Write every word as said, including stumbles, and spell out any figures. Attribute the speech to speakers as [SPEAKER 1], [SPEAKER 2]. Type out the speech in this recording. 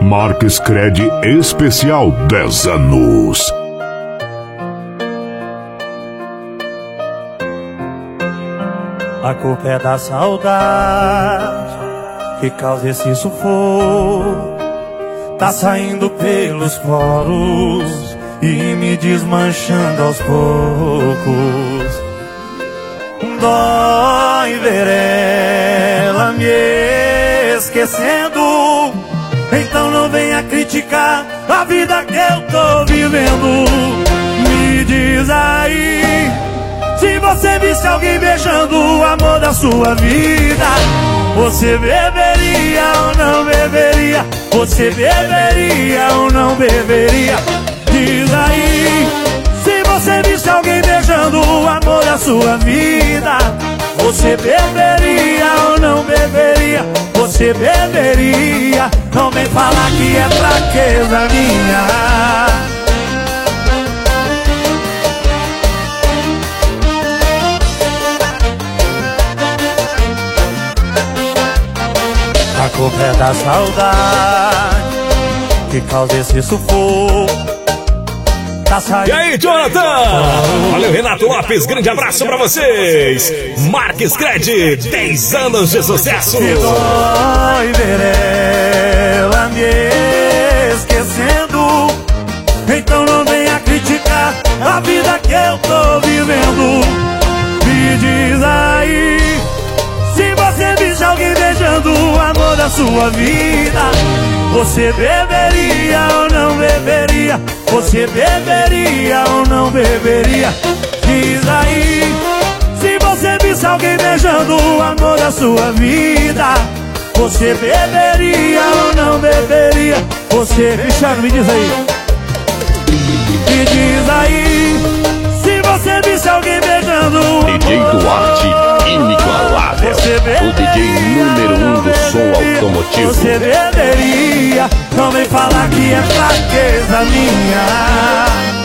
[SPEAKER 1] Marques Cred Especial dez anos.
[SPEAKER 2] A culpa é da saudade que causa esse sufoco. Tá saindo pelos poros e me desmanchando aos poucos. Dói ver ela me esquecendo. Então não venha criticar a vida que eu tô vivendo. Me diz aí, se você visse alguém beijando o amor da sua vida, você beberia ou não beberia? Você beberia ou não beberia? Diz aí, se você visse alguém beijando o amor da sua vida, você beberia ou não beberia? Você beberia? Não vem falar que é fraqueza minha. A culpa é da saudade que causa esse sufoco. Tá saindo.
[SPEAKER 3] E aí, Jonathan? Valeu, Renato Lopes, grande abraço pra vocês. Marques Cred, dez anos de sucesso.
[SPEAKER 2] Que dói ver ela me esquecendo. Então não venha criticar a vida que eu tô vivendo. Me diz aí, se você visse alguém beijando o amor da sua vida, você beberia ou não beberia? Você beberia ou não beberia? Diz aí, se você visse alguém beijando o amor da sua vida, você beberia ou não beberia? Você, Cristiano, me diz aí. Me diz aí, se você visse alguém beijando o amor.
[SPEAKER 4] D J Duarte, inigualável, o D J número um do som automotivo.
[SPEAKER 2] Você beberia? Não vem falar que é fraqueza minha.